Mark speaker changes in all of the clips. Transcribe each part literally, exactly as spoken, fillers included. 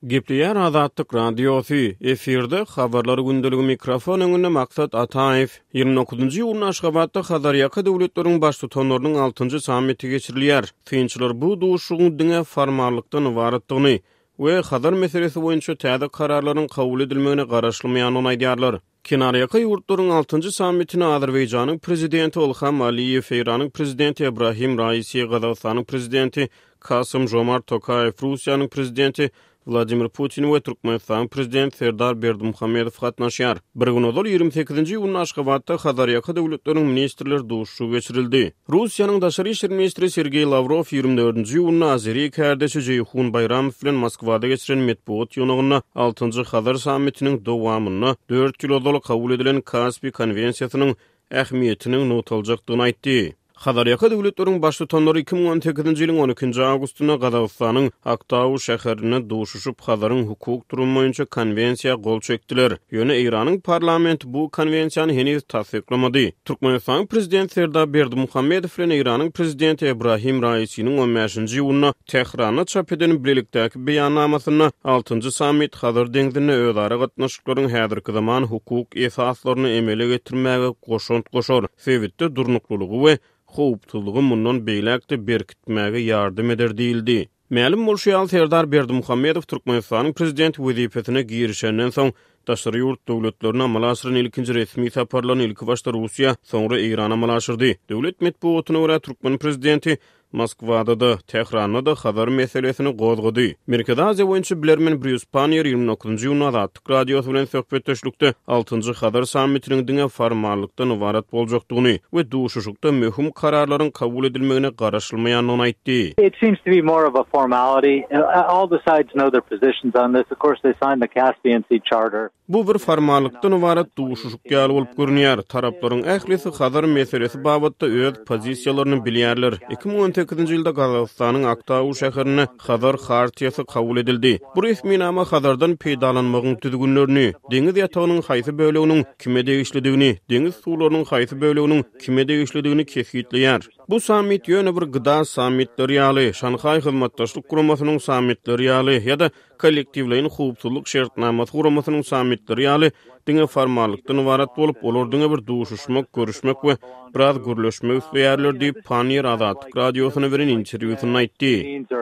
Speaker 1: Gepleýär Azatlyk radiosu efirde habarlary gündeligi mikrofon öňünde maksat Ataev ýygrimi dokuzynjy ýylyň Aşgabatda Hazarýaka döwletleriň baş tutanlarynyň altynjy sammiti geçirilýär. Finçiler bu duşugyň diňe formallykdan ibaratdygyny we Hazar meselesi boýunça täze kararlaryň kabul edilmegine garaşlamaýanyny aýdýarlar. Kinarýaka ýurtlaryň altynjy sammitini Azerbaýjanyň prezidenti Ilham Aliýew, Iranyň prezidenti Ebrahim Raisi, Gazagystanyň prezidenti Kasym-Jomart Tokayew, Russiýanyň prezidenti Vladimir Putin we Türkmenistan prezidenti Serdar Berdimuhammedow gatnaşýar. Bir gün ol ýygrimi sekizinji ýylyň Aşgabatda Hazarýaka döwletleriň ministrleri duşuşy geçirildi. Russiýanyň daşary işler ministri Sergey Lavrov ýygrimi dördünji ýylyny Azeri kärdeşi Jeyhun Bayramow bilen Moskwada geçiren medpuat ýygynyna altynjy Hazar sammitiniň dowamyny dört ýyl kabul edilen Kaspi konwensiýasynyň ähmiýetini notaljakdygyny aýtdy. Hazarýaka döwletleriň baş tutanlary iki ming on sekizinji ýylyň on ikinji awgustyna Gazagystanyň Aktau şäherine duşuşyp Hazarın hukuk durumy boýunça konwensiýa gol çekdiler. Ýöne Iranyň parlamenti bu konwensiýany henüz tasdiklamady. Türkmenistan prezidenti Serdar Berdimuhammedow bilen Iranyň prezidenti Ebrahim Raisiň on beşinji ýylyna Tehranda çap eden birlikdäki beýannamasyna altynjy sammit Hazar deňizine özara gatnaşyklaryň häzirki zaman hukuk esaslaryny emele getirmäge goşunt goşar. Sebitde durnuklulygy we howptulugy mundan beýlekde berkitmäge ýardym eder diýildi. Ma'lum bolşýar Serdar Berdimuhammedow Türkmenistanyň prezident wezipetine girişenden soň daşary ýurt döwletlerine amal aşyran ilkinji resmi saparlaryny ilki başda Russiýa, soňra Irana amal aşyrdy. Döwlet medpuatyna görä Türkmen prezidenti Moskwada da, Tehranda da Hazar meselesini gozgady. Merkezi Aziýa boýunça bilermen Bruce Panyer ýygrimi dokuzynjy ýylyň Azatlyk radiosu bilen söhbetdeşlikde altynjy Hazar sammitiniň diňe formallykdan ibarat boljakdygyny we duşuşykda möhüm kararlaryň kabul edilmegine garaşylmaýanyny aýtdy.
Speaker 2: It seems to be more of a formality. All the sides know their positions on this. Of course, they signed the Caspian Sea Charter.
Speaker 1: Bu bir formallykdan ibarat duşuşyk ýaly bolup görünýär. Taraplaryň ählisi Hazar meselesi babatda öz pozisiýalaryny bilýärler. iki ming on sekizinji ýylda Gazagystanyň Aktau şäherine Hazar hartiýasy kabul edildi. Bu resmi nama Hazardan peýdalanmagyň tüzgünlerini, deňiz ýatagynyň haýsy böleginiň kime degişlidigini, deňiz suwlarynyň haýsy böleginiň kime degişlidigini kesgitleýär. Bu sammit ýöne bir gyda sammitleri ýaly, Şanhaý hyzmatdaşlyk guramasynyň sammitleri ýaly ýa-da kollektiwleýin howpsuzlyk şertnamasy guramasynyň sammitleri ýaly diňe formallykdan ibarat bolup, olar diňe bir duşuşmak, görüşmek we biraz gürleşmek isleýärler diýip Panyer Azatlyk radiosyna beren interwýusyny aýtdy.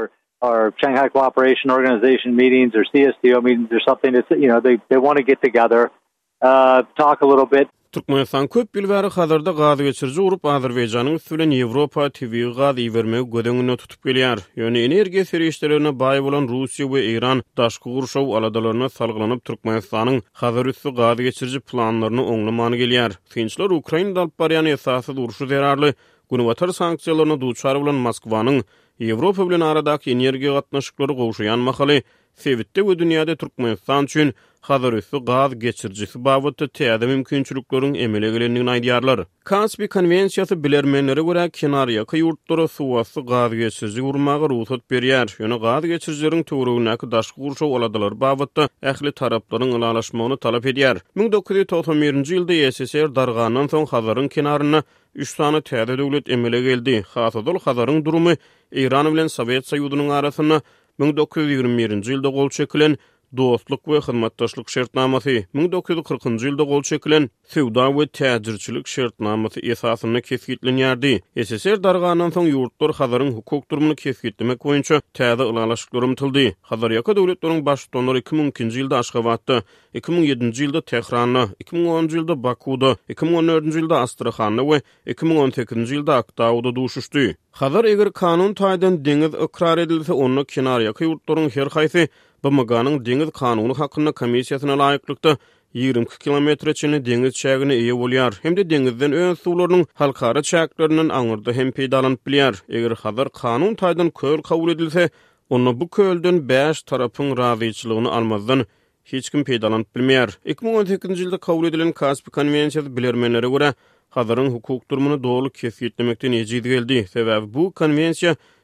Speaker 2: Or Shanghai Cooperation Organization meetings or C S T O meetings or something. It's, you know, they they want to get together, uh, talk a little bit.
Speaker 1: Türkmenistan köp ýylbäri Hazarda gaz geçirji urup Azerbaýjanyň üstünden Ýewropa T V gaz iýermegi gödeňine tutup gelýär. Ýöne energiýa serişlerine baý bolan Russiýa we Iran daşky gurşaw aladalaryna salgylanyp Türkmenistanyň Hazar üstü gaz geçirji planlaryny oňlamany gelýär. Finçler Ukrainada alyp barýan esasy duruşy zerarly günüwatar sanksiýalaryna duçar bolan Moskwanyň Ýewropa bilen aradaky energiýa gatnaşyklary gowşaýan mahaly sebitde we dünýäde Türkmenistan üçin Hazar üstü gaz geçirjisi babatda täze mümkinçilikleriň emele gelendigini aýdýarlar. Kaspi konwensiýasy bilermenlere görä kinarýaka ýurtlara suwasy gaz geçirji urmagy ruhsat berýär. Ýöne gaz geçirjileriň töweregindäki daşky gurşaw aladalary babatda ähli taraplaryň ýylalaşmagyny talap edýär. ming dokuz ýüz toksan birinji ýylda S S R dargandan soň Hazaryň kenaryna üç tane täze döwlet emele geldi. Hasadol Hazaryň durumy Iran bilen Sowet Soýuzynyň arasyna ming dokuz ýüz ýygrimi birinji ýylda gol çekilen dostluk we hyzmatdaşlyk şertnamasy, ming dokuz ýüz kırkynjy ýylda gol çekilen sewda we täjirçilik şertnamasy esasyna kesgitlenýärdi. S S R dargandan soň ýurtlar Hazaryň hukuk durumyny kesgitlemek boýunça täze ýylalaşyklary umtyldy. Hazarýaka döwletleriň baş tutanlary iki ming ikinji ýylda Aşgabatda, iki ming ýedinji ýylda Tehranda, iki ming onunji ýylda Bakuda, iki ming on dördünji ýylda Astrahanda we iki ming on sekizinji ýylda Aktauda duşuşdy. Hazar eger kanun taýdan deňiz ikrar edilse, onu kinarýaka ýurtlaryň her haýsy B M G'nyň deňiz kanuny hakynda komissiýasyna laýyklykda ýygrimi kilometr çyny deňiz çägine eýe bolýar. Hemde deňizden ön suwlarynyň halkara çäklerinden aňyrda hem peýdalanyp bilýär. Eger Hazar kanun taýdan köl kabul edilse, onu bu kölden beş tarapyň razyçylygyny almazdan hiç kim peýdalanyp bilmeýär. iki ming on sekizinji ýylda kabul edilen Kaspi konwensiýasy bilermenlere görä Hazaryň hukuk durumyny dogry kesgitlemekden ejid geldi. Sebäbi bu konwensiýa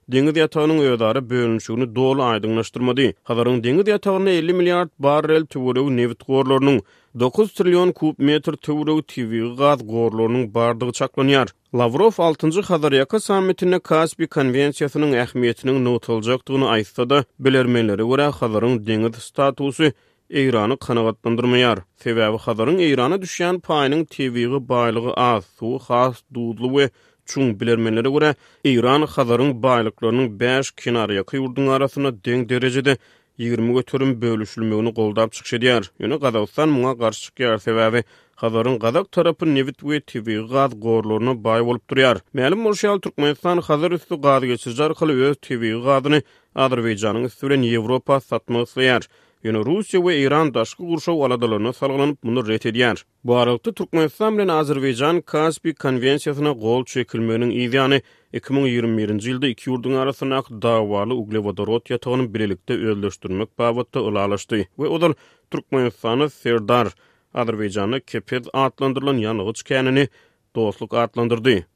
Speaker 1: deňiz ýatagynyň öýdary bölünşigini dolu aýdyňlaşdyrmady. Hadaryň deňiz ýatagyna elli milliard barrel töwereg neft gorlarynyň dokuz trillion kub metr töwereg tibigi gaz gorlarynyň bardygy çaklanýar. Lavrov altıncı Xazaryaka sammitine Kaspy konvensiýasynyň ähmiýetiniň nutuljakdygyny aýtsa da, bilermenlere görä Xazaryň deňiz statusy Eýrany kanagatlandyrmaýar. Sebäbi Xazaryň Eýrana düşýän paýynyň tebigi baýlygy az, suwy has, dudly we çuň. Bilermenlere görä Eýran Xazaryň baýlyklarynyň beş kinaryaky ýurduň arasyna deň derejede ýygrimi götürüm bölüşilmegini goldap çykşydýar. Ýöne Gazawstan muňa garşy çykýar. Sebäbi Xazaryň Gazak tarapy neft we tebigi gaz gorlaryna baý bolup durýar. Mälim bolşal Türkmenistan Xazar üstü gaz geçirjär arkaly öz tebigi gazyny Azerbaýjanyň üstüne Ýewropa satmak isleýär. Ýöne Russiýa we Iran daşky gurşaw aladalaryna salgylanyp muny ret edýär. Bu aralykda Türkmenistan bilen Azerbaýjan Kaspy konvensiýasyna gol çekilmeginiň ideýany iki ming ýygrimi birinji ýylda iki ýurduň arasyna dawaly uglevodorod ýatagyny birlikde özleşdirmek babatda ulalaşdy we odal Türkmenistany Serdar, Azerbaýjany Kepez atlandyrylan ýanygy çykanyny dostluk atlandyrdy.